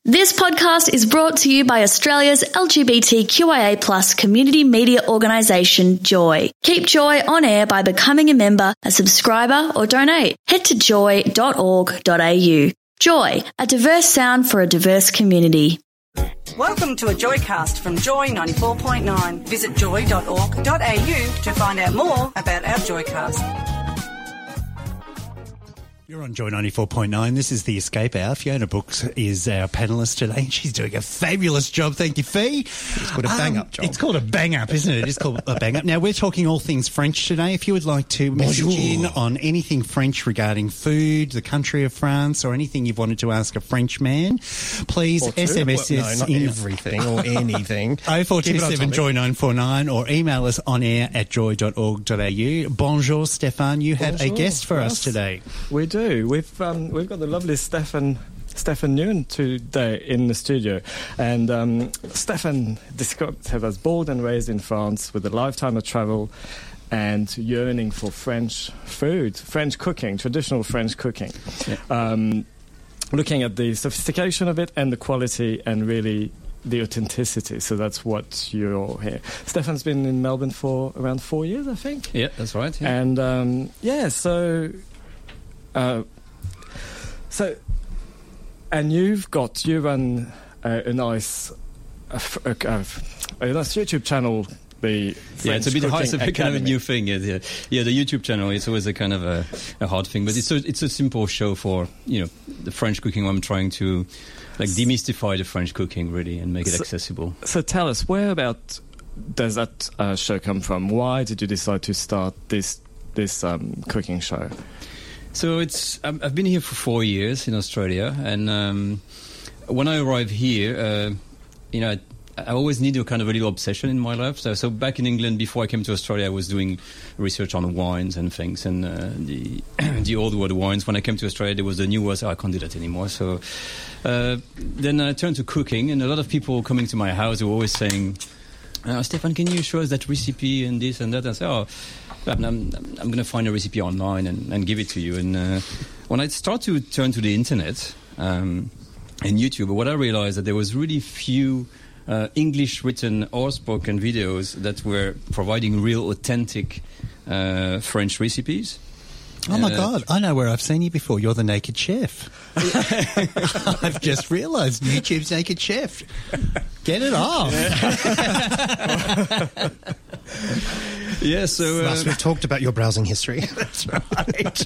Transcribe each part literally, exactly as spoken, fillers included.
This podcast is brought to you by Australia's L G B T Q I A plus community media organisation, Joy. Keep Joy on air by becoming a member, a subscriber or donate. Head to joy dot org dot a u. Joy, a diverse sound for a diverse community. Welcome to a Joycast from Joy ninety-four point nine. Visit joy dot org dot a u to find out more about our Joycast. You're on Joy ninety-four point nine. This is The Escape Hour. Fiona Brooks is our panellist today, and she's doing a fabulous job. Thank you, Fee. It's called a bang-up um, job. It's called a bang-up, isn't it? It's called a bang-up. Now, we're talking all things French today. If you would like to message Bonjour. in on anything French regarding food, the country of France, or anything you've wanted to ask a French man, please S M S well, us no, not in everything or anything. oh four two seven Joy nine four nine or email us on air at joy dot org dot a u. Bonjour, Stéphane. You have Bonjour. a guest for Yes. us today. We do. We've um, we've got the lovely Stefan Stefan Nguyen today in the studio, and um, Stefan describes himself as born and raised in France with a lifetime of travel and yearning for French food, French cooking, traditional French cooking. Yeah. Um, looking at the sophistication of it and the quality and really the authenticity. So that's what you're here. Stefan's been in Melbourne for around four years, I think. Yeah, that's right. Yeah. And um, yeah, so uh, so and you've got you run a, a nice a, a, a, a nice YouTube channel. The French yeah, it's a bit hard. It's a bit kind of a Academy. new thing. Yeah, yeah, yeah, the YouTube channel. It's always a kind of a, a hard thing, but it's a, it's a simple show for you know the French cooking. I'm trying to like demystify the French cooking really and make it So- accessible. So tell us, where about does that uh, show come from? Why did you decide to start this this um, cooking show? So it's I'm- I've been here for four years in Australia, and um, when I arrived here, uh, you know. I, I always need a kind of a little obsession in my life. So, so back in England, before I came to Australia, I was doing research on wines and things, and uh, the the old world wines. When I came to Australia, there was the new ones. Oh, I can't do that anymore. So uh, then I turned to cooking, and a lot of people coming to my house were always saying, uh, "Stefan, can you show us that recipe and this and that?" I said, "Oh, I'm, I'm, I'm going to find a recipe online and, and give it to you." And uh, when I started to turn to the internet um, and YouTube, what I realized that there was really few Uh, English written or spoken videos that were providing real authentic uh, French recipes. Oh my Uh, God, I know where I've seen you before. You're the Naked Chef. I've just realised YouTube's Naked Chef. Get it off. Yeah, so uh, Last we've talked about your browsing history. That's right.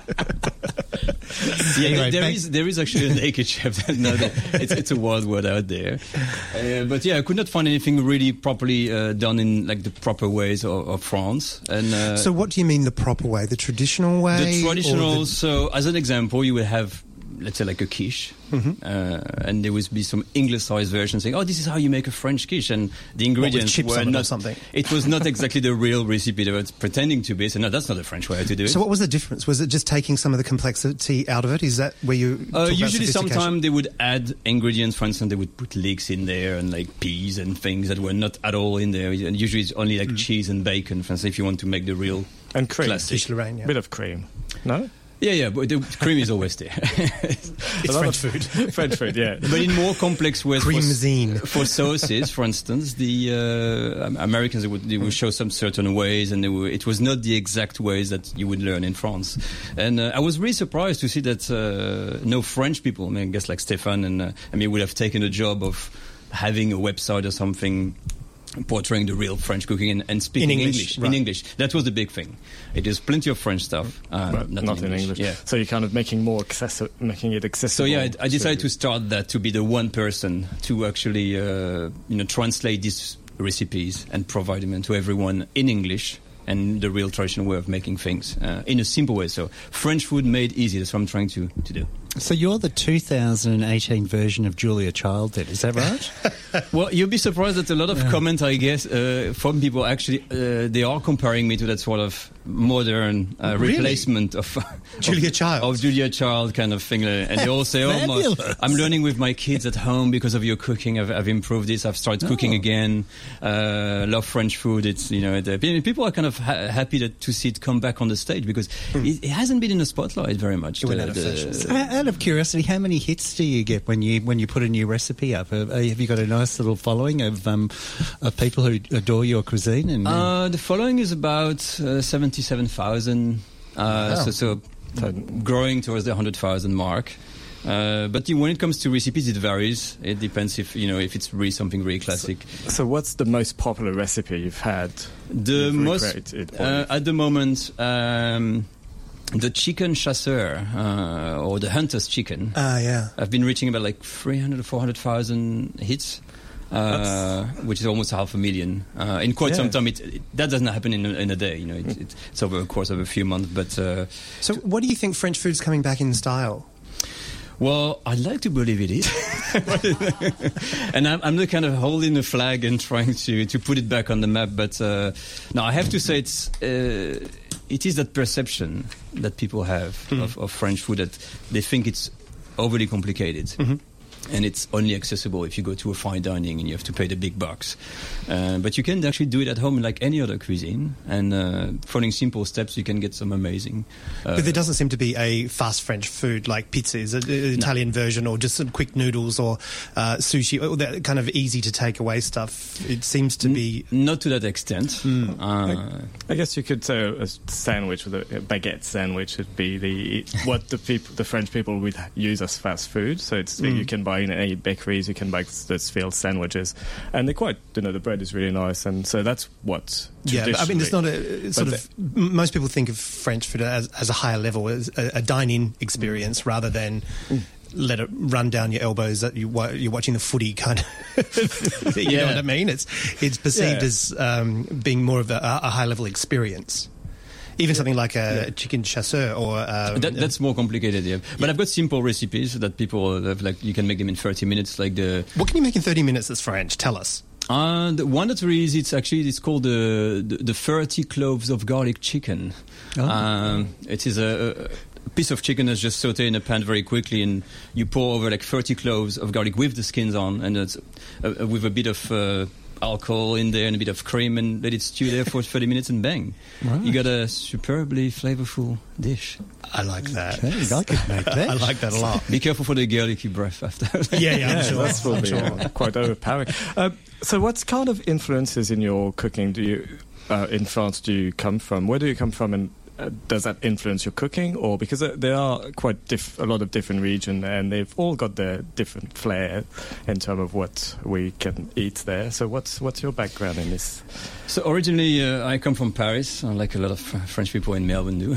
yeah, Anyway, there thank- is there is actually a naked chef. No, that- it's it's a wild word out there. Uh, but yeah, I could not find anything really properly uh, done in like the proper ways of, of France. And uh, So what do you mean the proper way? The traditional way? the or traditional. the- So as an example, you would have, let's say, like a quiche, Mm-hmm. uh, and there would be some English-sized version saying, "Oh, this is how you make a French quiche," and the with ingredients chips were on it or not something? It was not exactly the real recipe they were pretending to be. So no, that's not the French way to do it. So what was the difference? Was it just taking some of the complexity out of it? Is that where you Uh, talk about usually, sophistication? sometimes they would add ingredients. For instance, they would put leeks in there and like peas and things that were not at all in there. And usually, it's only like cheese and bacon. For instance, if you want to make the real And cream, classic. Fish Lorraine, yeah. bit of cream, no? Yeah, yeah, but the cream is always there. It's French food. French food, yeah. But in more complex ways, for, Creamzine. for sauces, for instance, the uh, Am- Americans they would, they would show some certain ways, and they were, it was not the exact ways that you would learn in France. And uh, I was really surprised to see that uh, no French people, I mean, I guess like Stefan, and uh, I mean, would have taken a job of having a website or something portraying the real French cooking and, and speaking In English, English. right. In English. That was the big thing. It is plenty of French stuff, uh, But not, in English. Yeah. So you're kind of making more accessi- making it So accessible. yeah, I, I decided to start that to be the one person to actually uh, you know translate these recipes and provide them to everyone in English and the real traditional way of making things uh, in a simple way. So French food made easy. That's what I'm trying to, to do. So you're the two thousand eighteen version of Julia Child, then, is that right? Well, you'll be surprised that a lot of Yeah. comment, I guess, uh, from people actually, uh, they are comparing me to that sort of modern uh, Really? replacement of Julia of, Child. of Julia Child kind of thing. And they all say, "Oh, my, Fabulous. I'm learning with my kids at home because of your cooking. I've, I've improved this. I've started cooking Oh. again. Uh, love French food. It's you know, the, people are kind of ha- happy that, to see it come back on the stage because it, it hasn't been in the spotlight very much. It went the- out of the- fashion. So how, how out of curiosity, how many hits do you get when you when you put a new recipe up? Uh, have you got a nice little following of um, of people who adore your cuisine? And uh, the following is about uh, seventy-seven thousand. Uh, Wow. So, so uh, growing towards the one hundred thousand mark. Uh, but you- when it comes to recipes, it varies. It depends if you know if it's really something really classic. So what's the most popular recipe you've had? The you've most recreated, or uh, you've- at the moment, um, the chicken chasseur uh, or the hunter's chicken. Ah, yeah. I've been reaching about like three hundred or four hundred thousand hits. Uh, which is almost half a million. Uh, in quite Yeah. some time, it, it, that doesn't happen in a, in a day. You know, it, it, it's over a course of a few months. But uh, So, what do you think French food's coming back in style? well, I'd like to believe it is, and I'm, I'm the kind of holding the flag and trying to, to put it back on the map. But uh, no, I have to say it's uh, it is that perception that people have Mm-hmm. of, of French food that they think it's overly complicated. Mm-hmm. And it's only accessible if you go to a fine dining and you have to pay the big bucks. Uh, but you can actually do it at home like any other cuisine. And uh, following simple steps, you can get some amazing. Uh, But there doesn't seem to be a fast French food like pizza, is it? An Italian version, or just some quick noodles, or uh, sushi, or that kind of easy to take away stuff. It seems to be. not to that extent. Mm. Uh, I guess you could say a sandwich with a, a baguette sandwich would be the what the people, the French people would use as fast food. So it's you can buy in any bakeries, you can buy those filled sandwiches, and they're quite. You know, the bread is really nice, and so that's what. Yeah, but I mean, it's not a it's sort But of. m most people think of French food as, as a higher level, as a, a dine-in experience, rather than let it run down your elbows that you wa- you're watching the footy kind of. You know Yeah. what I mean? It's it's perceived Yeah. as um, being more of a, a high level experience. Even something like a chicken chasseur or um, that, that's more complicated, yeah. But I've got simple recipes that people have, like you can make them in thirty minutes, like the what can you make in thirty minutes that's French? Tell us. Uh, the one that's really easy, it's actually it's called the the, the thirty cloves of garlic chicken. Oh. Um, it is a, a piece of chicken that's just sautéed in a pan very quickly, and you pour over like thirty cloves of garlic with the skins on, and it's uh, with a bit of uh, alcohol in there and a bit of cream, and let it stew there for thirty minutes, and bang, Right. you got a superbly flavorful dish. I like that. Okay, I could make that. I like that a lot. Be careful for the garlicky breath after. Yeah, yeah, I'm Yeah, sure. that's probably I'm sure. quite overpowering. Uh, so, what kind of influences in your cooking do you uh, in France do you come from? Where do you come from, and uh, does that influence your cooking? Or because uh, there are quite diff- a lot of different regions, and they've all got their different flair in terms of what we can eat there. So, what's what's your background in this? So originally, uh, I come from Paris, uh, like a lot of Fr- French people in Melbourne do.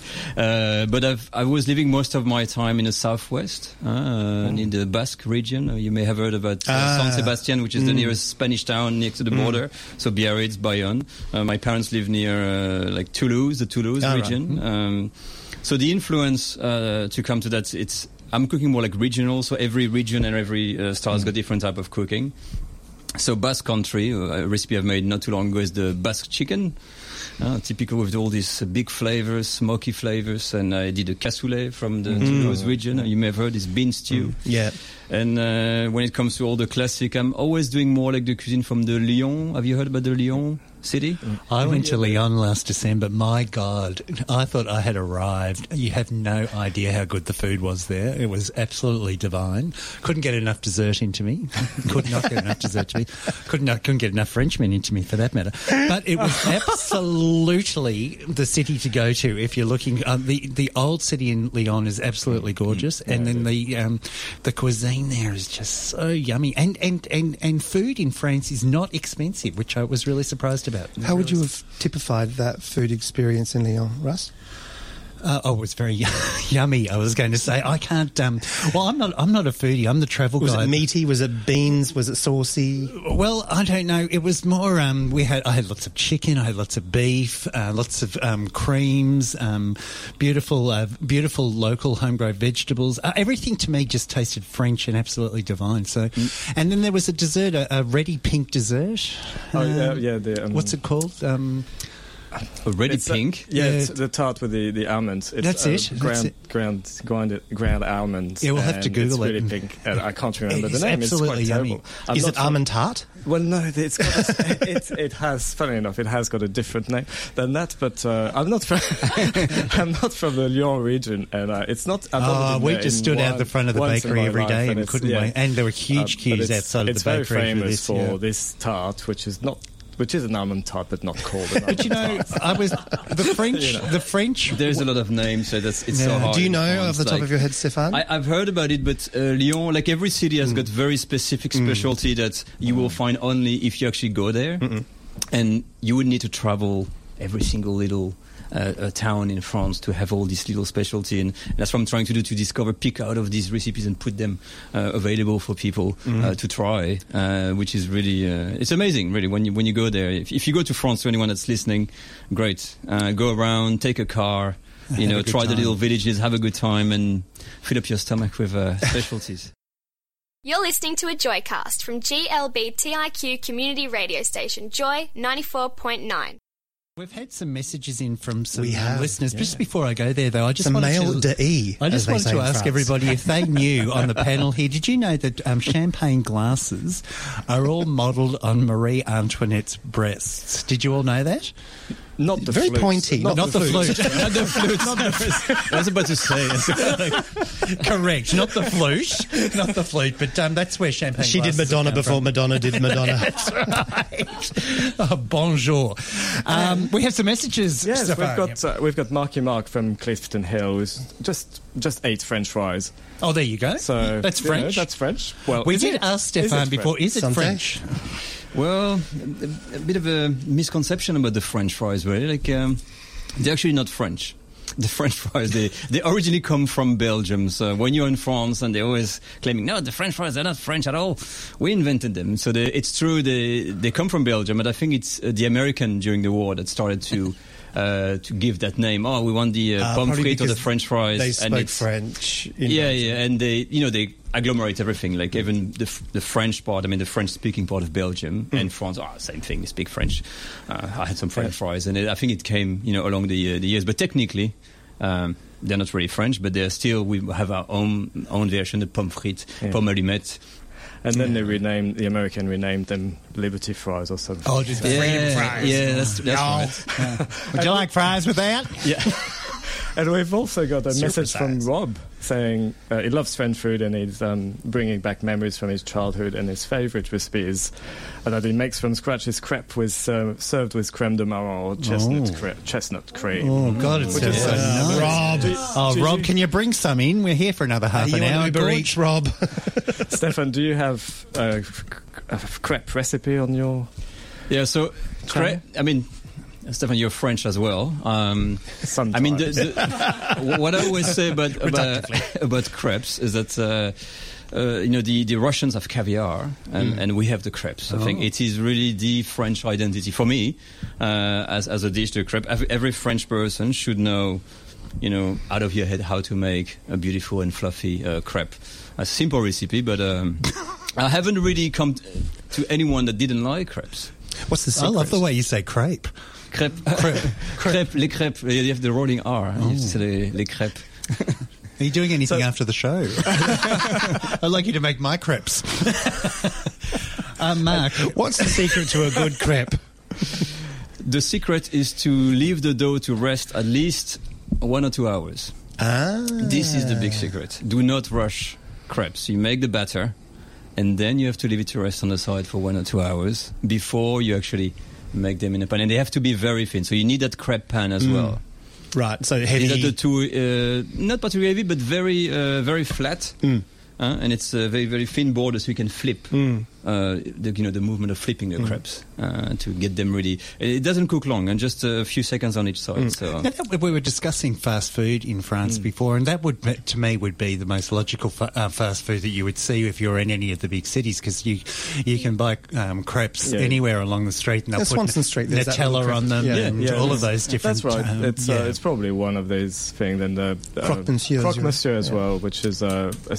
uh, but I've, I was living most of my time in the southwest, uh, in the Basque region. Uh, you may have heard about uh, Ah. San Sebastian, which is the nearest Spanish town next to the border. So Biarritz, Bayonne. Uh, my parents live near uh, like Toulouse, the Toulouse Ah, right. region. Um, so the influence uh, to come to that, it's I'm cooking more like regional. So every region and every uh, style has got different type of cooking. So Basque country, uh, a recipe I've made not too long ago is the Basque chicken, uh, typical with all these uh, big flavors, smoky flavors, and I did a cassoulet from the Toulouse region. Uh, you may have heard this bean stew. Yeah. And uh, when it comes to all the classic, I'm always doing more like the cuisine from the Lyon. Have you heard about the Lyon city? I went to Lyon last December. My God, I thought I had arrived. You have no idea how good the food was there. It was absolutely divine. Couldn't get enough dessert into me. Could not get enough dessert to me. Couldn't couldn't get enough Frenchmen into me for that matter. But it was absolutely the city to go to if you're looking. Uh, the the old city in Lyon is absolutely gorgeous, and then the um, the cuisine there is just so yummy. And and and and food in France is not expensive, which I was really surprised about. How would you have typified that food experience in Lyon, Russ? Uh, oh, it was very yummy. I was going to say I can't. Um, well, I'm not. I'm not a foodie. I'm the travel Was guy. it meaty? Was it beans? Was it saucy? Well, I don't know. It was more. Um, we had. I had lots of chicken. I had lots of beef. Uh, lots of um, creams. Um, beautiful, uh, beautiful local homegrown vegetables. Uh, everything to me just tasted French and absolutely divine. So, and then there was a dessert, a, a ready pink dessert. Oh, Uh, yeah, yeah. The, um, What's it called? Um, Already It's, uh, pink. yeah, Yeah. it's the tart with the, the almonds. It's, That's uh, it, that's Ground, it. ground, ground, ground almonds. Yeah, we'll have to and Google it's it. really pink. And I can't remember It the is name. It's absolutely quite yummy. terrible. I'm Is not it from- almond tart? Well, no, it's got a, it, it has. Funny enough, it has got a different name than that. But uh, I'm not from I'm not from the Lyon region, and uh, it's not. I've only Oh, been we there just in stood out one- the front of the once in bakery my every life, day, and it's- couldn't yeah. we? And there were huge Uh, queues but it's- outside of it's the bakery very for famous this. for yeah. this tart, which is not. Which is an almond tart, but not called an almond But you know, I was the French. You know. The French. There's a lot of names, so that's it's so Yeah. hard. Do you in know France, off the top like- of your head, Stefan? I, I've heard about it, but uh, Lyon, like every city, has got very specific specialty that you will find only if you actually go there, and you would need to travel every single little uh, uh, town in France to have all this little specialty, and that's what I'm trying to do, to discover, pick out of these recipes and put them uh, available for people uh, to try, uh, which is really uh, it's amazing, really, when you when you go there. If, if you go to France, to anyone that's listening, great, uh, go around, take a car. You Have know, a good try the time. little villages, have a good time, and fill up your stomach with uh, specialties. You're listening to a Joycast from G L B T I Q community radio station Joy ninety-four point nine. We've had some messages in from some We have, listeners. Just before I go there, though, I just Some wanted male to, de I as just they wanted say to in ask France. everybody if they knew on the panel here. Did you know that um, champagne glasses are all modelled on Marie Antoinette's breasts? Did you all know that? Not the Very flutes. pointy, not Not the flute. Not the flute. I was about to say. Correct. Not the flute. Not the flute. But um, that's where champagne She did glasses Madonna come before from. Madonna did Madonna. Right. Oh, bonjour. Um, we have some messages. Yes, Stefan. we've got uh, we've got Marky Mark from Clifton Hill, who's just just ate French fries. Oh, there you go. So that's you know, French. that's French. Well, we is did it? ask Is it Stefan before. French? Is it Something. French? Well, a, a bit of a misconception about the French fries, really. Like, um, they're actually not French. The French fries, they, they originally come from Belgium. So when you're in France and they're always claiming, no, the French fries, they're not French at all. We invented them. So they, it's true, they, they come from Belgium, but I think it's uh, the American during the war that started to uh, to give that name. Oh, we want the uh, Uh, pommes probably frites or the because French fries. They and spoke it's- French. In Yeah, Belgium. yeah, and they, you know, they agglomerate everything. Like even the f- the French part. I mean, the French-speaking part of Belgium and France. Oh, same thing. They speak French. Uh, I had some French fries, and it, I think it came, you know, along the uh, the years. But technically, um, they're not really French, but they're still. We have our own own version, the pommes frites, Yeah. pommes allumettes. And then they renamed the American renamed them Liberty fries or something. Oh, just Yeah, freedom fries. yeah, that's, that's right. Would you like fries with that? Yeah. And we've also got a Super message from size. Rob saying uh, he loves French food and he's um, bringing back memories from his childhood, and his favourite recipe is uh, that he makes from scratch his crepe with, uh, served with creme de marron or chestnut, Oh. cre- chestnut cream. Oh, God, it Which sounds is, so uh, nice. Rob. Do- Oh, do Rob, you- can you bring some in? We're here for another half Are an you hour. on Uber George. Eats, Rob? Stefan, do you have a, f- a f- crepe recipe on your... Yeah. So, cre- I mean, Stefan, you're French as well. Um, I mean, the, the, what I always say about about, about crepes is that uh, uh, you know the, the Russians have caviar and, and we have the crepes. I think it is really the French identity for me uh, as as a dish. The crepe. Every, every French person should know, you know, out of your head how to make a beautiful and fluffy uh, crepe. A simple recipe, but um, I haven't really come t- to anyone that didn't like crepes. What's the I secret? love the way you say crepe. Crêpes. Crêpes, les crêpes. You have the rolling R. You have to say les, les crêpes. Are you doing anything So- after the show? I'd like you to make my crepes. uh, Mark, What's the secret to a good crepe? The secret is to leave the dough to rest at least one or two hours. Ah. This is the big secret. Do not rush crepes. You make the batter, and then you have to leave it to rest on the side for one or two hours before you actually make them in a pan. And they have to be very thin. So you need that crepe pan as well. Right, so heavy. These are the two, uh, not particularly heavy, but very, uh, very flat. Mm. Uh, and it's a very, very thin border, so you can flip. Mm. Uh, the, you know, the movement of flipping the crepes uh, to get them ready. It doesn't cook long, and just a few seconds on each side. So Now, that- we were discussing fast food in France before, and that would, to me, would be the most logical fa- uh, fast food that you would see if you're in any of the big cities, because you you can buy um, crepes Yeah. anywhere along the street, and they'll Yeah, put Swanson Street, there's that Nutella little on them, crepe. Yeah. and Yeah, all of that's- those different. That's right. um, it's yeah. uh, it's probably one of those things. And the uh, Croque Monsieur, croque you- monsieur as yeah. well, which is uh, a simple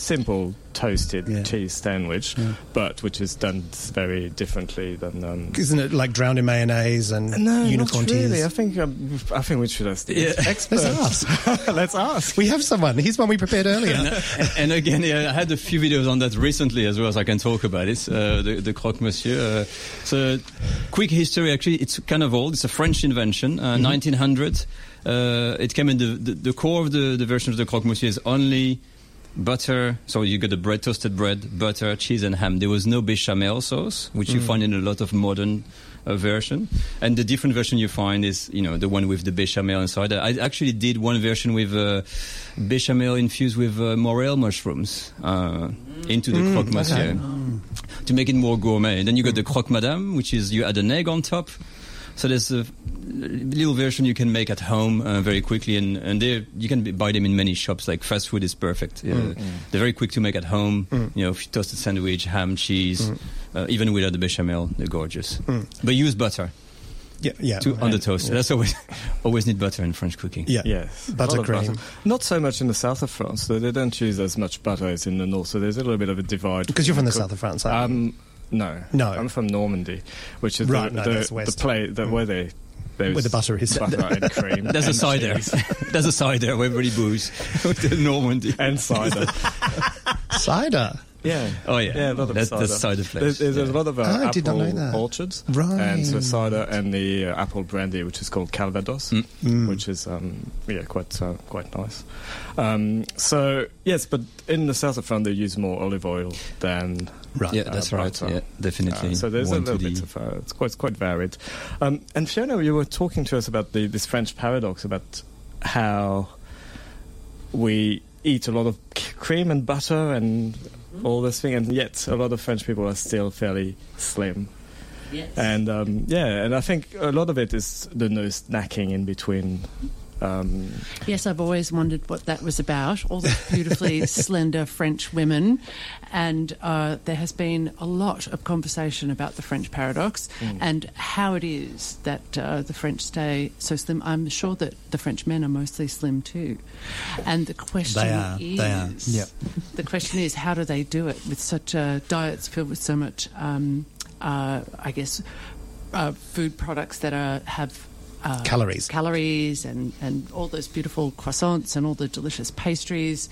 traditional toasted Yeah. cheese sandwich, Yeah. but which is done very differently than. Um, Isn't it like drowned in mayonnaise and no, unicorn not really. I tears? think um, I think we should ask the Yeah. experts. Let's ask. Let's ask. We have someone. Here's one we prepared earlier. and, and again, yeah, I had a few videos on that recently as well, so I can talk about it. Uh, the, the croque monsieur. Uh, so, quick history. Actually, it's kind of old. It's a French invention, uh, mm-hmm. nineteen hundred. Uh, it came in the, the the core of the the version of the croque monsieur is only butter. So you got the bread, toasted bread, butter, cheese, and ham. There was no bechamel sauce, which mm. you find in a lot of modern uh, version. And the different version you find is, you know, the one with the bechamel inside. I actually did one version with uh, bechamel infused with uh, morel mushrooms uh, into the mm, croque monsieur okay. to make it more gourmet. And then you got the croque madame, which is you add an egg on top. So there's a little version you can make at home uh, very quickly, and, and you can buy them in many shops. Like fast food is perfect. Uh, mm. They're very quick to make at home. Mm. You know, toasted sandwich, ham, cheese, mm. uh, even without the bechamel, they're gorgeous. Mm. But use butter. Yeah, yeah. To, on the toast. Yeah. That's always always need butter in French cooking. Yeah, yes. Buttercream. Butter. Not so much in the south of France. So they don't use as much butter as in the north. So there's a little bit of a divide. Because you're from the south of France, aren't you? Um, No, no. I'm from Normandy, which is right, the, no, the, that's west. the play the, where they where the butter is. Butter and cream. There's and a cider. There's a cider where everybody booze. Normandy and cider. Cider. Yeah. Oh yeah. Yeah, a lot of that's, cider. That's cider flesh. There's, there's yeah. a lot of uh, oh, apple orchards, right? And so cider and the uh, apple brandy, which is called Calvados, mm. Mm. which is um, yeah quite uh, quite nice. Um, so yes, but in the south of France they use more olive oil than. Right. Yeah, that's uh, right. Yeah, definitely. Uh, so there's One a little bit the... of uh, it's quite quite varied. Um, and Fiona, you were talking to us about the, this French paradox about how we eat a lot of c- cream and butter and all this thing, and yet a lot of French people are still fairly slim. Yes. And um, yeah, and I think a lot of it is the no snacking in between. Um, yes, I've always wondered what that was about, all those beautifully slender French women. And uh, there has been a lot of conversation about the French paradox mm. and how it is that uh, the French stay so slim. I'm sure that the French men are mostly slim too. And the question they are, is... They are. Yep. The question is, how do they do it with such uh, diets filled with so much, um, uh, I guess, uh, food products that are have... Uh, calories. Calories and, and all those beautiful croissants and all the delicious pastries.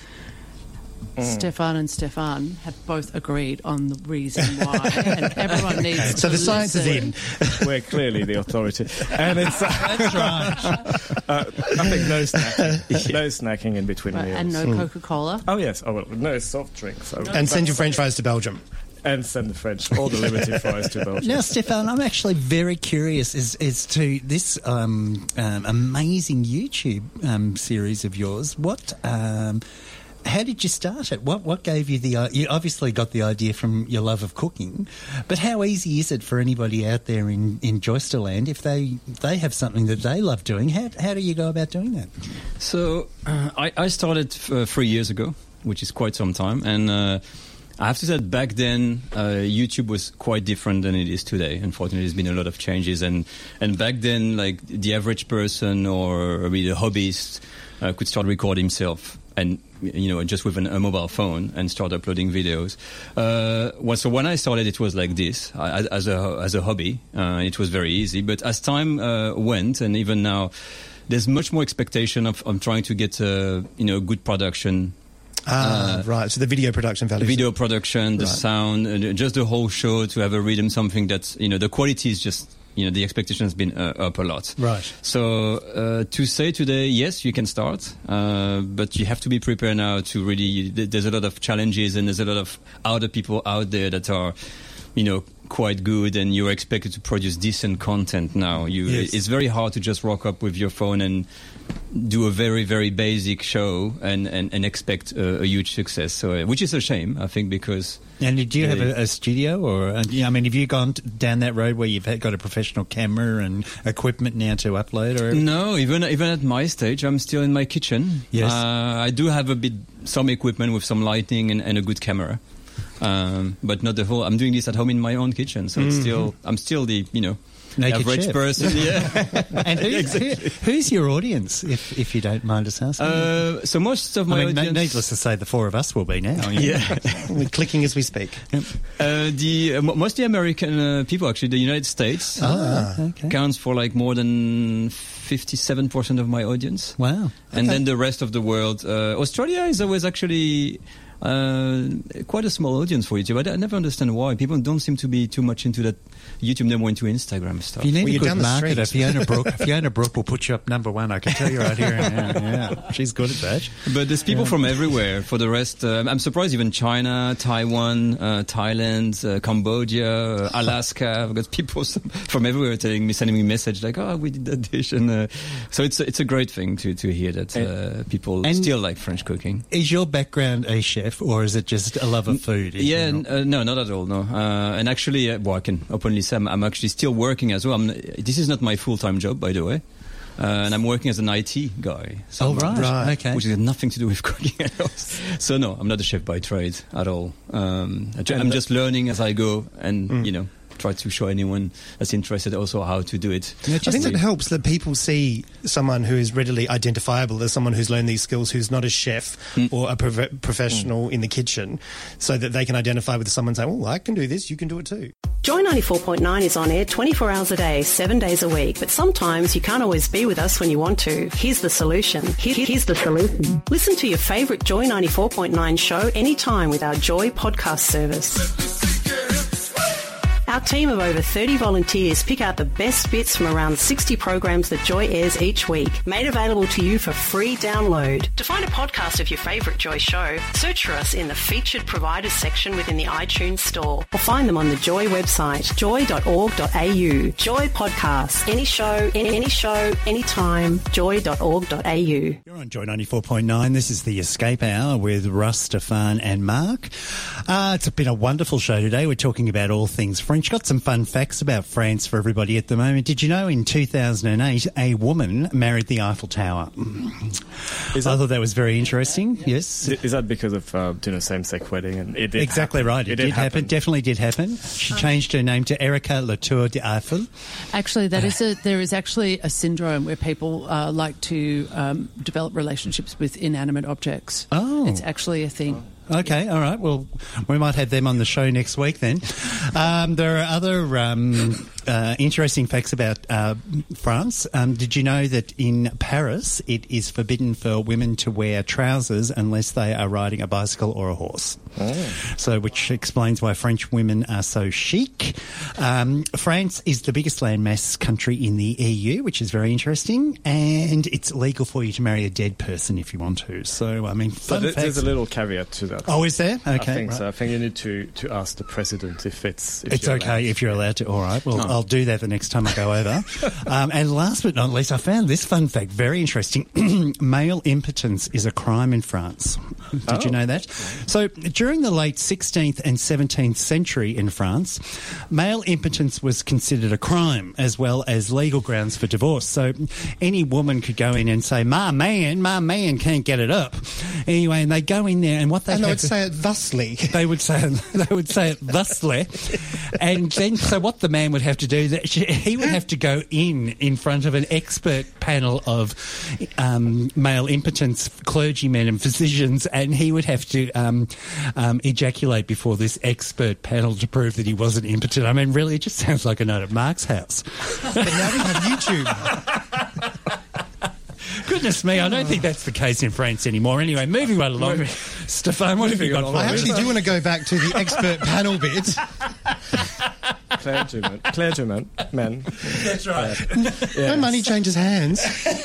Mm. Stefan and Stefan have both agreed on the reason why, and everyone needs so to the science listen. is in. We're clearly the authority. And it's... Uh, That's right. uh, I think no snacking. No snacking in between Right, meals. and no Mm. Coca-Cola. Oh, yes. Oh, well, no soft drinks. So And send your French fries to Belgium. And send the French, all the limited fries to Belgium. Now, Stefan, I'm actually very curious as, as to this um, um, amazing YouTube um, series of yours. What, um, how did you start it? What, what gave you the? Uh, you obviously got the idea from your love of cooking, but how easy is it for anybody out there in, in Joysterland if they they have something that they love doing? How how do you go about doing that? So uh, I, I started uh, three years ago, which is quite some time, and. Uh, I have to say that back then, uh, YouTube was quite different than it is today. Unfortunately, there's been a lot of changes. And, and back then, like, the average person or maybe a hobbyist uh, could start recording himself and, you know, just with an, a mobile phone and start uploading videos. Uh, well, so when I started, it was like this, I, as a, as a hobby. Uh, it was very easy. But as time uh, went, and even now, there's much more expectation of, of trying to get, uh, you know, good production. Ah, uh, right. So the video production value. Video production, the right. sound, uh, just the whole show to have a rhythm, something that's, you know, the quality is just, you know, the expectation has been uh, up a lot. Right. So uh, to say today, yes, you can start, uh, but you have to be prepared now to really, there's a lot of challenges and there's a lot of other people out there that are, you know, quite good, and you're expected to produce decent content now. You, yes. It's very hard to just rock up with your phone and do a very, very basic show and, and, and expect a, a huge success. So, uh, which is a shame, I think, because... And did you really, have a, a studio, or uh, I mean, have you gone t- down that road where you've had, got a professional camera and equipment now to upload? Or no, even even at my stage, I'm still in my kitchen. Yes, uh, I do have a bit some equipment with some lighting and, and a good camera. Um, but not the whole. I'm doing this at home in my own kitchen, so it's mm-hmm. still. I'm still the you know Naked average chef. person. Yeah. And who, who, who's your audience, if if you don't mind us asking? Uh, so most of my I mean, audience, needless to say, the four of us will be now. yeah, We're clicking as we speak. uh, the uh, mo- mostly American uh, people. Actually, the United States Ah, okay. counts for like more than fifty-seven percent of my audience. Wow. And then the rest of the world. Uh, Australia is always actually uh, quite a small audience for YouTube. I, d- I never understand why. People don't seem to be too much into that YouTube, they're more into Instagram stuff. You need Well, a you're good down the marketer. street. Fiona Brooke, Fiona Brooke will put you up number one. I can tell you right here. Yeah, yeah. She's good at that. But there's people from everywhere. For the rest, uh, I'm surprised even China, Taiwan, uh, Thailand, uh, Cambodia, uh, Alaska. I've got people from everywhere telling me, sending me message like, "Oh, we did that dish," and uh, so it's it's a great thing to to hear that uh, people and- still like French cooking. Is your background a chef, or is it just a love of food? in Yeah, general? n- uh, no, not at all. No, uh, and actually, uh, well, I can openly say I'm, I'm actually still working as well. I'm, this is not my full-time job, by the way, uh, and I'm working as an I T guy. So Oh, right. Right. Okay. Which has nothing to do with cooking at all. So no, I'm not a chef by trade at all. Um, I ju- I'm just learning as I go, and you know, try to show anyone that's interested also how to do it. Yeah, I just think to- it helps that people see someone who is readily identifiable as someone who's learned these skills, who's not a chef or a prof- professional in the kitchen, so that they can identify with someone saying, "Oh, I can do this. You can do it too." Joy ninety-four point nine is on air twenty-four hours a day, seven days a week. But sometimes you can't always be with us when you want to. Here's the solution. Here- Here's the solution. Listen to your favourite Joy ninety-four point nine show anytime with our Joy podcast service. Our team of over thirty volunteers pick out the best bits from around sixty programs that Joy airs each week, made available to you for free download. To find a podcast of your favourite Joy show, search for us in the featured providers section within the iTunes store, or find them on the Joy website, joy dot org dot a u. Joy Podcasts. Any show, any, any show, anytime, joy dot org dot a u. You're on Joy ninety-four point nine. This is the Escape Hour with Russ, Stefan and Mark. Uh, it's been a wonderful show today. We're talking about all things French. Got some fun facts about France for everybody at the moment. Did you know in two thousand eight a woman married the Eiffel Tower? Is I that, thought that was very interesting. Yes. is that because of uh, you know same-sex wedding? And it did Exactly happen. right. It, did happen. Definitely did happen. She changed her name to Erica Latour de Eiffel. Actually, that is a, there is actually a syndrome where people uh, like to um, develop relationships with inanimate objects. Oh. It's actually a thing. Okay, all right. Well, we might have them on the show next week then. Um, there are other um, uh, interesting facts about uh, France. Um, did you know that in Paris it is forbidden for women to wear trousers unless they are riding a bicycle or a horse? Oh. So, which explains why French women are so chic. Um, France is the biggest landmass country in the E U, which is very interesting, and it's legal for you to marry a dead person if you want to. So, I mean, But fun there- there's facts. a little caveat to that. Oh, is there? Okay. I think right. so. I think you need to, to ask the president if it's if It's you're okay allowed. if you're allowed to. All right. Well, I'll do that the next time I go over. um, and last but not least, I found this fun fact very interesting. Male impotence is a crime in France. Did you know that? So during the late sixteenth and seventeenth century in France, male impotence was considered a crime as well as legal grounds for divorce. So any woman could go in and say, "My man, my man can't get it up." Anyway, and they go in there, and what they And they have would to- say it thusly. they would say they would say it thusly, and then so what the man would have to do that he would have to go in in front of an expert panel of um, male impotence clergymen and physicians, and he would have to um, um, ejaculate before this expert panel to prove that he wasn't impotent. I mean, really, it just sounds like a night at Mark's house. But now we have YouTube. Goodness me, I don't think that's the case in France anymore. Anyway, moving right along. Stefan, what have you got for I us? actually do want to go back to the expert panel bit. Clergyman, clergyman, men. That's right. No money changes hands.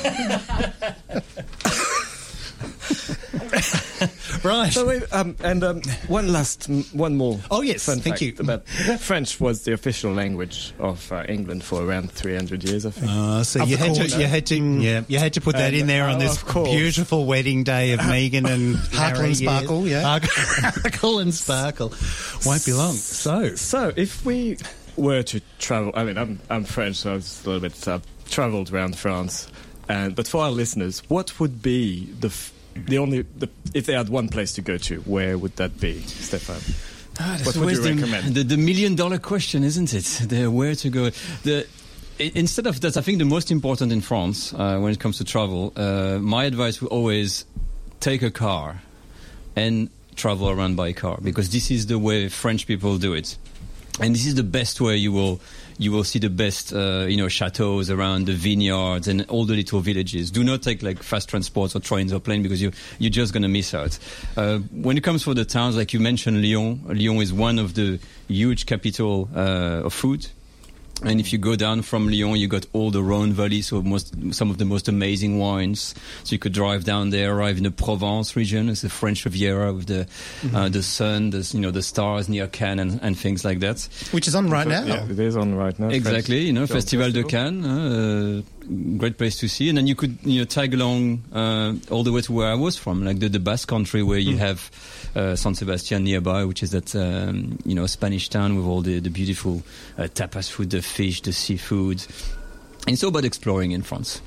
Right. So wait, um, and um, one last, m- one more. Oh, yes, fun thank fact you. About French was the official language of uh, England for around three hundred years, I think. Uh, so Of you had to, course. you had to, yeah, you had to put that And, in there on oh, this of course. beautiful wedding day of Megan and Harkle Harry, and Sparkle, yeah. Harkle and Sparkle. Won't be long. So, So if we were to travel, I mean, I'm I'm French, so I was a little bit uh, travelled around France, and but for our listeners, what would be the f- the only the, if they had one place to go to, where would that be, Stefan? Ah, that's What would always you the, recommend? The, the million dollar question, isn't it? The where to go. The I- instead of that, I think the most important in France uh, when it comes to travel, uh, my advice would always take a car and travel around by car, because this is the way French people do it, and this is the best way you will you will see the best uh, you know chateaus around, the vineyards and all the little villages. Do not take like fast transports or trains or plane, because you you're just going to miss out. Uh, when it comes for the towns, like you mentioned, Lyon, Lyon is one of the huge capital uh, of food. And if you go down from Lyon, you got all the Rhone Valley, so most, some of the most amazing wines. So you could drive down there, arrive in the Provence region, it's the French Riviera with the mm-hmm. uh, the sun, the you know the stars near Cannes and, and things like that. Which is on right now. Yeah, it is on right now. Exactly, you know, Festival, Festival de Cannes, uh, great place to see. And then you could you know tag along uh, all the way to where I was from, like the, the Basque Country, where you mm. have uh, San Sebastian nearby, which is that um, you know Spanish town with all the the beautiful uh, tapas food, the fish, the seafood. And it's all about exploring in France.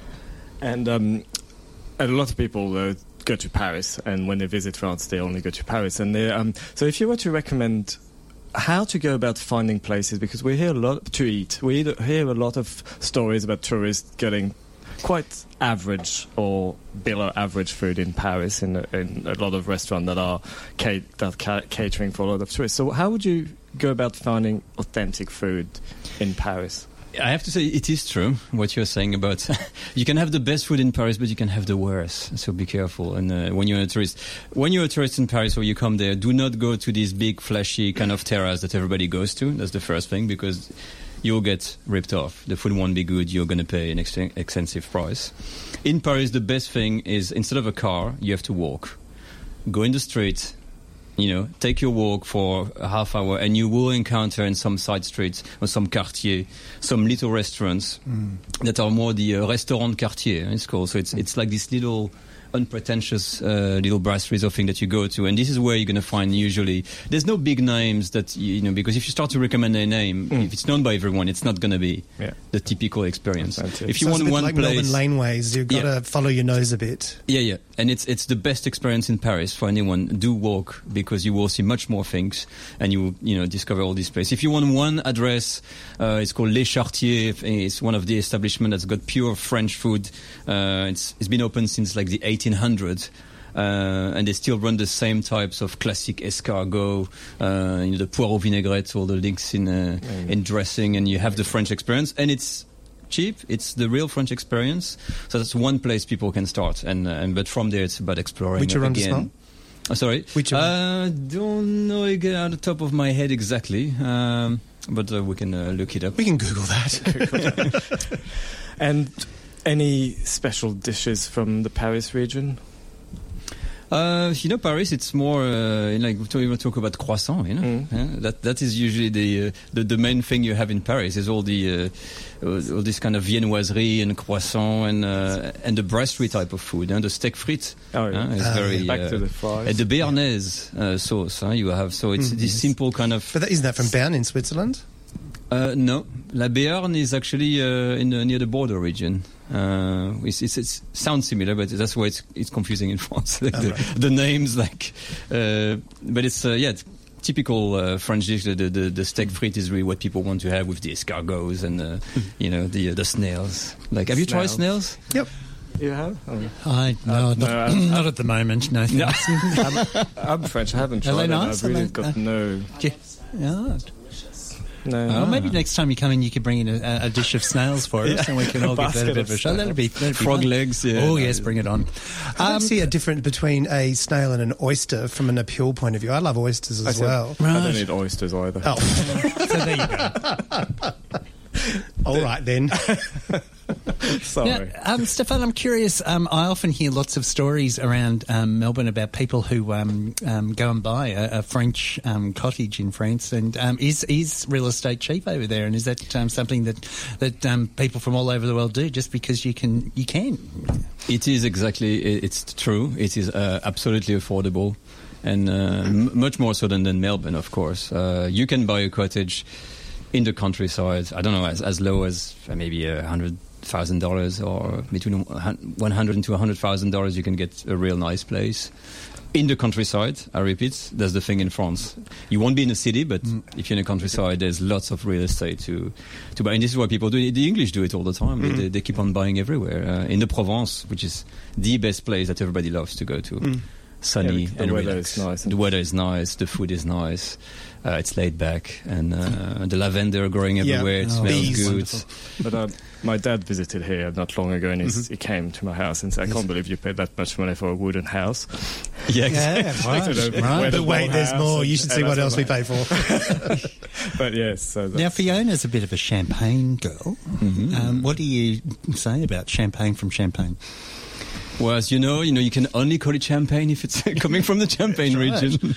And um, a lot of people uh, go to Paris, and when they visit France, they only go to Paris. And they, um, so if you were to recommend how to go about finding places, because we hear a lot to eat, we hear a lot of stories about tourists getting quite average or below average food in Paris, in, in a lot of restaurants that are cat- that ca- catering for a lot of tourists. So how would you go about finding authentic food in Paris? I have to say, it is true what you're saying about you can have the best food in Paris, but you can have the worst. So be careful. And uh, when you're a tourist, when you're a tourist in Paris or you come there, do not go to these big, flashy kind of terrace that everybody goes to. That's the first thing, because you'll get ripped off. The food won't be good. You're going to pay an ex- expensive price. In Paris, the best thing is, instead of a car, you have to walk. Go in the street. You know, take your walk for a half hour, and you will encounter in some side streets or some quartier some little restaurants mm. that are more the uh, restaurant quartier, it's called. So it's mm. it's like this little unpretentious uh, little brasseries or thing that you go to, and this is where you're going to find usually there's no big names that you know, because if you start to recommend a name, mm. if it's known by everyone, it's not going to be yeah. the typical experience. If you so want it's a bit one like place, Melbourne laneways, you've got yeah. to follow your nose a bit. Yeah, yeah, and it's it's the best experience in Paris for anyone. Do walk, because you will see much more things, and you will, you know discover all these places. If you want one address, uh, it's called Les Chartiers. It's one of the establishments that's got pure French food. Uh, it's it's been open since like the eighteen hundreds. Uh, and they still run the same types of classic escargot, uh, you know, the poireau vinaigrette, all the links in uh, mm. in dressing, and you have the French experience, and it's cheap. It's the real French experience. So that's one place people can start, and uh, and but from there it's about exploring. Which again. Oh, sorry, which uh, don't know again out of the top of my head exactly, um, but uh, we can uh, look it up. We can Google that. Google that. And any special dishes from the Paris region? Uh, you know, Paris, it's more uh, like we even talk about croissant. You know, mm. yeah? that that is usually the, uh, the the main thing you have in Paris is all the uh, all this kind of viennoiserie and croissant and uh, and the brasserie type of food. And the steak frites oh, yeah. uh, is uh, very back uh, to the fries. And the béarnaise uh, sauce uh, you have. So it's mm, this yes. simple kind of. But that, isn't that from Bern in Switzerland? Uh, no, La Béarn is actually uh, in the, near the border region. Uh, it's, it's, it sounds similar, but that's why it's, it's confusing in France. Like oh, the, right. the names, like, uh, but it's uh, yeah, it's typical uh, French dish. The, the the steak frite is really what people want to have with the escargots and uh, you know the uh, the snails. Like, have you tried snails? Yep. You have? Oh. I no, uh, not, no not at the moment. No, no. I'm, I'm French. I haven't tried. Are they it. nice? I've really they, got uh, no. Yeah. No. Oh, maybe next time you come in, you could bring in a, a dish of snails for us, yeah. and we can all give that a bit of a shot. That'd be, that'd be frog fun. legs. Yeah. Oh yes, bring it on. I um, see a difference between a snail and an oyster from an appeal point of view. I love oysters as I well. Said, right. I don't eat oysters either. Oh, so there you go. All right then. Sorry. Now, um, Stefan, I'm curious. Um, I often hear lots of stories around um, Melbourne about people who um, um, go and buy a, a French um, cottage in France. And um, is is real estate cheap over there? And is that um, something that that um, people from all over the world do just because you can? You can. It is exactly. It's true. It is uh, absolutely affordable, and uh, m- much more so than, than Melbourne, of course. Uh, you can buy a cottage in the countryside. I don't know, as as low as maybe a hundred thousand dollars, or between one hundred and two hundred thousand dollars, you can get a real nice place. In the countryside, I repeat, that's the thing in France. You won't be in a city, but mm. if you're in the countryside, there's lots of real estate to, to buy. And this is what people do. The English do it all the time. Mm. They, they keep on buying everywhere. Uh, in the Provence, which is the best place that everybody loves to go to. Mm. Sunny yeah, the and weather relaxed. is nice. The weather is nice. The food is nice. Uh, it's laid back, and uh, the lavender growing everywhere. Yeah. It oh, smells bees. good. Wonderful. But uh, my dad visited here not long ago, and mm-hmm. he came to my house and said, "I can't believe you paid that much money for a wooden house." Yeah, exactly. Yeah, right. right. But wait, there's more. You should see what else we pay for. But yes. So now, Fiona's a bit of a champagne girl. Mm-hmm. Um, what do you say about champagne from Champagne? Well, as you know, you know you can only call it champagne if it's coming from the Champagne region.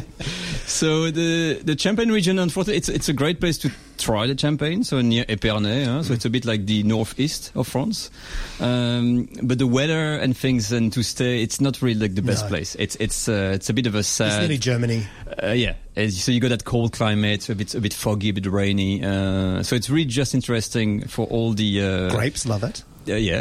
So the the Champagne region, unfortunately, it's it's a great place to try the champagne. So near Épernay, huh? So it's a bit like the northeast of France. Um, but the weather and things, and to stay, it's not really like the best no. place. It's it's uh, it's a bit of a sad. It's nearly Germany. Uh, yeah. So you got that cold climate, a bit a bit foggy, a bit rainy. Uh, so it's really just interesting for all the uh, grapes. Love it. Uh, yeah,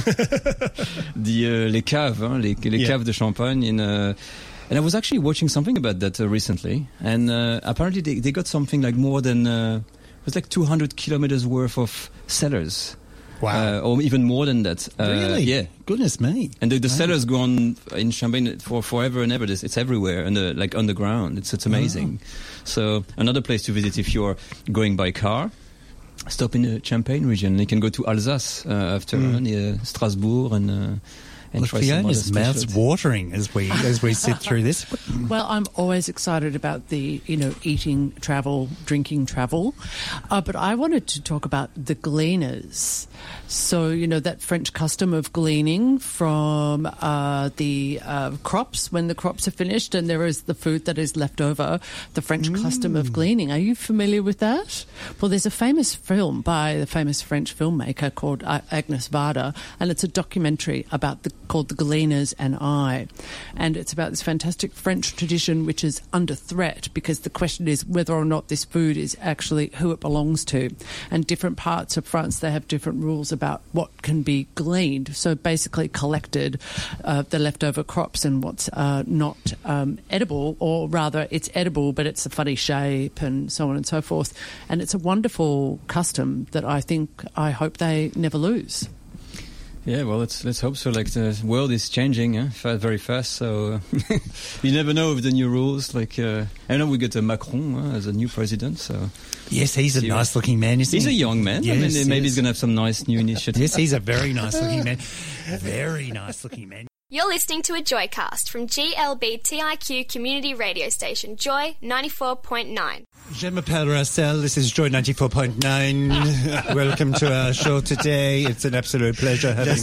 the uh, les caves, hein, les, les yeah. caves de Champagne. In, uh, and I was actually watching something about that uh, recently, and uh, apparently they, they got something like more than uh, it was like two hundred kilometers worth of cellars. Wow, uh, or even more than that. Uh, really? Yeah. Goodness me! And the, the wow. cellars go on in Champagne for forever and ever. It's, it's everywhere, and uh, like underground. It's it's amazing. Oh. So another place to visit if you're going by car. Stop in the Champagne region. You can go to Alsace uh, after mm. uh, near Strasbourg and. Uh, and Look, Fiona's mouth's watering as we as we sit through this. Well, I'm always excited about the you know eating travel, drinking travel, uh, but I wanted to talk about the gleaners. So you know that French custom of gleaning from uh, the uh, crops when the crops are finished, and there is the food that is left over. The French mm. custom of gleaning. Are you familiar with that? Well, there's a famous film by the famous French filmmaker called uh, Agnes Varda, and it's a documentary about the called The Gleaners and I. And it's about this fantastic French tradition which is under threat because the question is whether or not this food is actually who it belongs to. And different parts of France, they have different rules about what can be gleaned. So basically collected, uh, the leftover crops and what's uh, not um, edible, or rather it's edible but it's a funny shape and so on and so forth. And it's a wonderful custom that I think, I hope they never lose. Yeah, well, let's let's hope so. Like the world is changing eh, very fast, so uh, you never know with the new rules. Like uh, I know we got uh, Macron uh, as a new president, so yes, he's a nice-looking man. Isn't he's he? a young man. Yes, I mean, yes. maybe he's going to have some nice new initiatives. Yes, he's a very nice-looking man. Very nice-looking man. You're listening to a Joycast from G L B T I Q community radio station Joy ninety-four point nine. Je m'appelle Russell. This is Joy ninety-four point nine. Welcome to our show today. It's an absolute pleasure having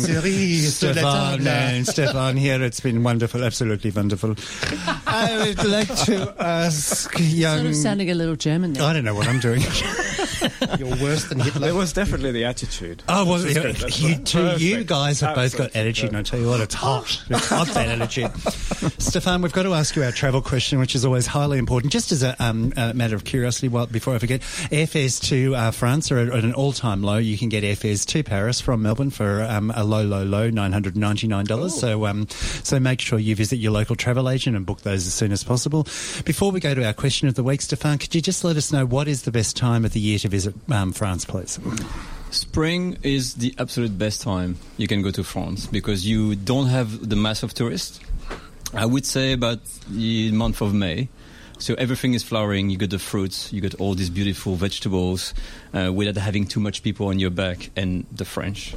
Stefan and Stefan here. It's been wonderful, absolutely wonderful. I would like to ask young... Sort of sounding a little German there. I don't know what I'm doing. You're worse than Hitler. It was definitely the attitude. Oh, well, you, you, two, you guys have both got attitude, and I tell you what, it's hot. It's hot, that attitude. Stefan, we've got to ask you our travel question, which is always highly important. Just as a, um, a matter of curiosity, well, before I forget, airfares to uh, France are at an all-time low. You can get airfares to Paris from Melbourne for um, a low, low, low, nine hundred ninety-nine dollars. Ooh. So um, so make sure you visit your local travel agent and book those as soon as possible. Before we go to our question of the week, Stefan, could you just let us know what is the best time of the year to visit um, France, please? Spring is the absolute best time you can go to France because you don't have the mass of tourists. I would say about the month of May. So everything is flowering. You get the fruits. You get all these beautiful vegetables uh, without having too much people on your back, and the French.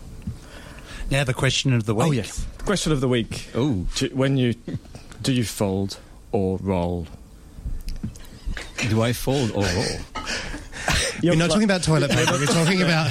Now the question of the week. Oh, yes. The question of the week. Oh. Do, when you, do you fold or roll? Do I fold or roll? We're not talking about toilet paper. We're talking about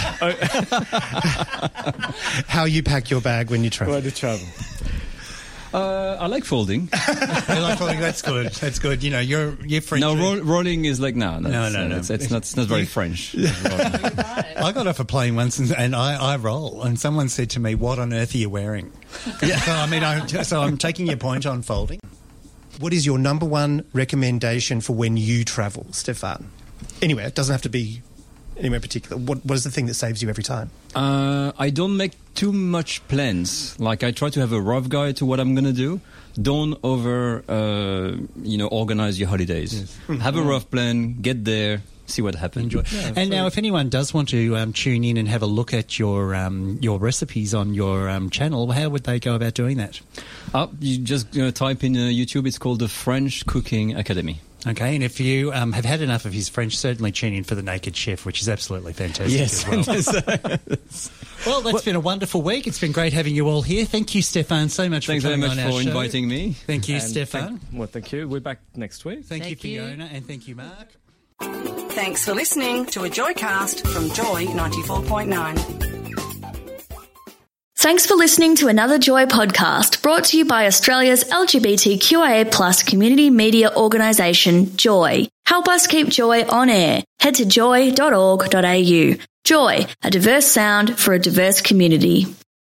how you pack your bag when you travel. When you travel. Uh, I like folding. I like folding. That's good. That's good. You know, you're you're French. No, roll, rolling is like no, no, no, no, no. It's, it's not. It's not very French. I got off a plane once, and, and I, I roll, and someone said to me, "What on earth are you wearing?" Yeah. So I mean, I, so I'm taking your point on folding. What is your number one recommendation for when you travel, Stefan? Anyway, it doesn't have to be anywhere particular? What What is the thing that saves you every time? Uh, I don't make too much plans. Like I try to have a rough guide to what I'm going to do. Don't over, uh, you know, organize your holidays. Yes. Have a rough plan, get there, see what happens. Enjoy. Yeah, and now, if anyone does want to um, tune in and have a look at your um, your recipes on your um, channel, how would they go about doing that? Uh, you just uh, type in uh, YouTube. It's called the French Cooking Academy. Okay, and if you um, have had enough of his French, certainly tune in for The Naked Chef, which is absolutely fantastic yes. as well. Well, that's well, been a wonderful week. It's been great having you all here. Thank you, Stefan, so much Thanks for coming very much on our for show. inviting me. Thank you, and Stefan. Thank, well, thank you. We're back next week. Thank, Thank you, you, Fiona, and thank you, Mark. Thanks for listening to a Joycast from Joy ninety-four point nine. Thanks for listening to another Joy podcast brought to you by Australia's L G B T Q I A plus community media organisation, Joy. Help us keep Joy on air. Head to joy dot org dot a u. Joy, a diverse sound for a diverse community.